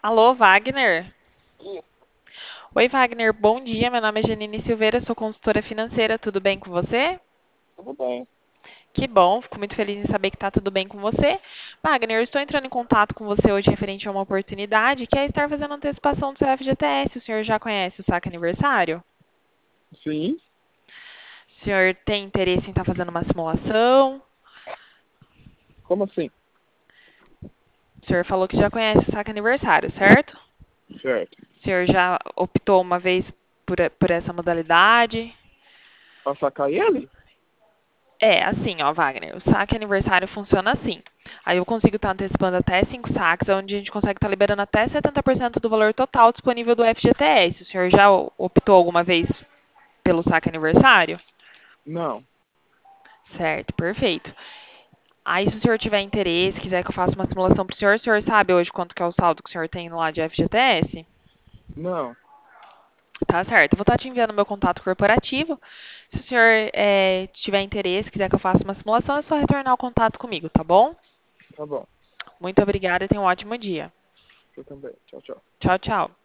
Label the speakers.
Speaker 1: Alô, Wagner?
Speaker 2: Ih,
Speaker 1: Oi, Wagner, bom dia. Meu nome é Janine Silveira, sou consultora financeira. Tudo bem com você?
Speaker 2: tudo bem.
Speaker 1: Que bom, fico muito feliz em saber que está tudo bem com você. Wagner, eu estou entrando em contato com você hoje referente a uma oportunidade que é estar fazendo antecipação do seu FGTS. O senhor já conhece o saque aniversário?
Speaker 2: Sim,
Speaker 1: O senhor tem interesse em estar fazendo uma simulação?
Speaker 2: como assim?
Speaker 1: O senhor falou que já conhece o saque aniversário, certo?
Speaker 2: Certo.
Speaker 1: O senhor já optou uma vez por essa modalidade?
Speaker 2: Pra sacar ele?
Speaker 1: É, assim, ó, Wagner, o saque aniversário funciona assim. Aí eu consigo estar antecipando até 5 saques, onde a gente consegue estar liberando até 70% do valor total disponível do FGTS. O senhor já optou alguma vez pelo saque aniversário?
Speaker 2: Não,
Speaker 1: Certo, perfeito. Aí, se o senhor tiver interesse, quiser que eu faça uma simulação para o senhor sabe hoje quanto que é o saldo que o senhor tem lá de FGTS?
Speaker 2: não.
Speaker 1: Tá certo. Eu vou estar te enviando meu contato corporativo. Se o senhor tiver interesse, quiser que eu faça uma simulação, é só retornar o contato comigo, tá bom?
Speaker 2: Tá bom.
Speaker 1: Muito obrigada e tenha um ótimo dia.
Speaker 2: Eu também. Tchau, tchau.
Speaker 1: Tchau, tchau.